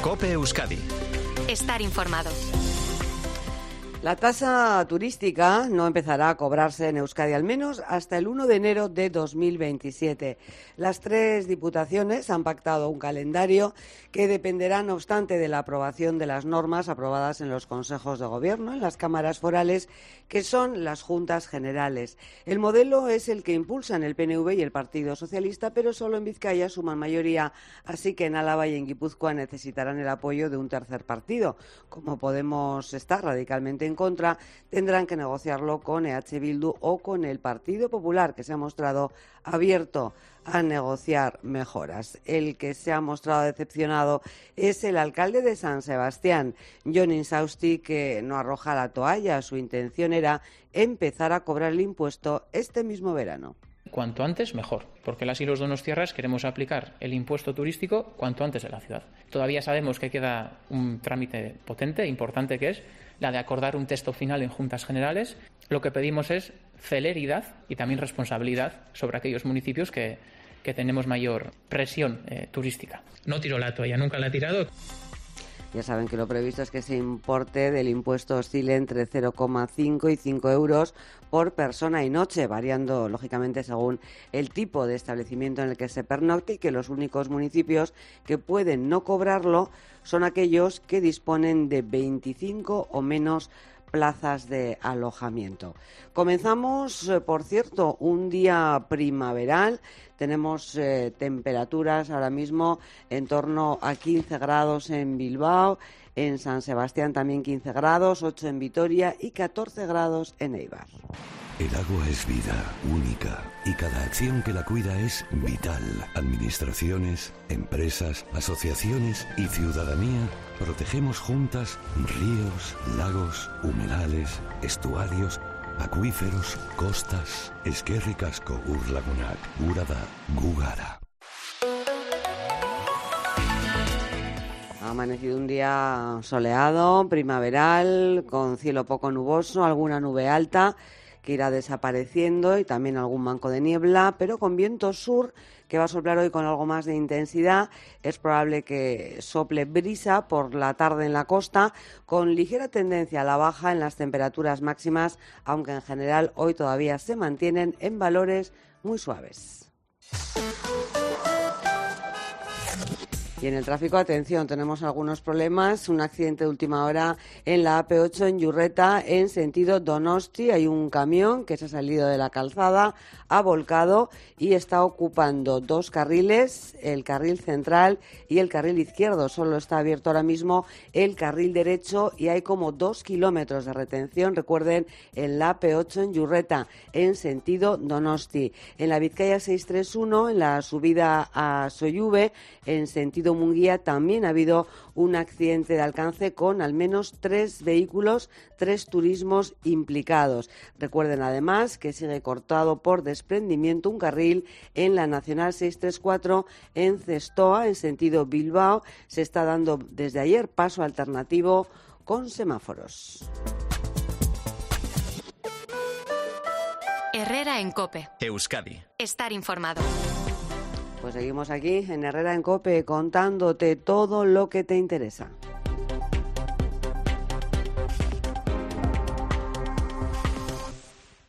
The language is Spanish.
COPE Euskadi. Estar informado. La tasa turística no empezará a cobrarse en Euskadi al menos hasta el 1 de enero de 2027. Las 3 diputaciones han pactado un calendario que dependerá, no obstante, de la aprobación de las normas aprobadas en los consejos de gobierno, en las cámaras forales, que son las juntas generales. El modelo es el que impulsan el PNV y el Partido Socialista, pero solo en Vizcaya suman mayoría, así que en Álava y en Guipúzcoa necesitarán el apoyo de un tercer partido. Como Podemos está radicalmente en contra, tendrán que negociarlo con EH Bildu o con el Partido Popular, que se ha mostrado abierto a negociar mejoras. El que se ha mostrado decepcionado es el alcalde de San Sebastián, Jon Insausti, que no arroja la toalla. Su intención era empezar a cobrar el impuesto este mismo verano. Cuanto antes, mejor, porque las y los donostiarras queremos aplicar el impuesto turístico cuanto antes en la ciudad. Todavía sabemos que queda un trámite potente, importante, que es la de acordar un texto final en Juntas Generales. Lo que pedimos es celeridad y también responsabilidad sobre aquellos municipios que tenemos mayor presión turística. No tiro la toalla, nunca la he tirado. Ya saben que lo previsto es que ese importe del impuesto oscile entre 0,5 y 5 euros por persona y noche, variando lógicamente según el tipo de establecimiento en el que se pernocte, y que los únicos municipios que pueden no cobrarlo son aquellos que disponen de 25 o menos plazas de alojamiento. Comenzamos, por cierto, un día primaveral. Tenemos temperaturas ahora mismo en torno a 15 grados en Bilbao, en San Sebastián también 15 grados, 8 en Vitoria y 14 grados en Eibar. El agua es vida, única, y cada acción que la cuida es vital. Administraciones, empresas, asociaciones y ciudadanía protegemos juntas ríos, lagos, humedales, estuarios, acuíferos, costas. Eskerrik asko ur lagunak, gura da, gu gara. Ha amanecido un día soleado, primaveral, con cielo poco nuboso, alguna nube alta que irá desapareciendo y también algún banco de niebla, pero con viento sur que va a soplar hoy con algo más de intensidad. Es probable que sople brisa por la tarde en la costa, con ligera tendencia a la baja en las temperaturas máximas, aunque en general hoy todavía se mantienen en valores muy suaves. Y en el tráfico, atención, tenemos algunos problemas. Un accidente de última hora en la AP8 en Yurreta, en sentido Donosti. Hay un camión que se ha salido de la calzada, ha volcado y está ocupando 2 carriles, el carril central y el carril izquierdo. Solo está abierto ahora mismo el carril derecho y hay como 2 kilómetros de retención, recuerden, en la AP8 en Yurreta, en sentido Donosti. En la Vizcaya 631, en la subida a Soyuve, en sentido Munguía, también ha habido un accidente de alcance con al menos 3 vehículos, 3 turismos implicados. Recuerden además que sigue cortado por desprendimiento un carril en la Nacional 634 en Zestoa, en sentido Bilbao. Se está dando desde ayer paso alternativo con semáforos. Herrera en COPE. Euskadi. Estar informado. Pues seguimos aquí en Herrera en COPE contándote todo lo que te interesa.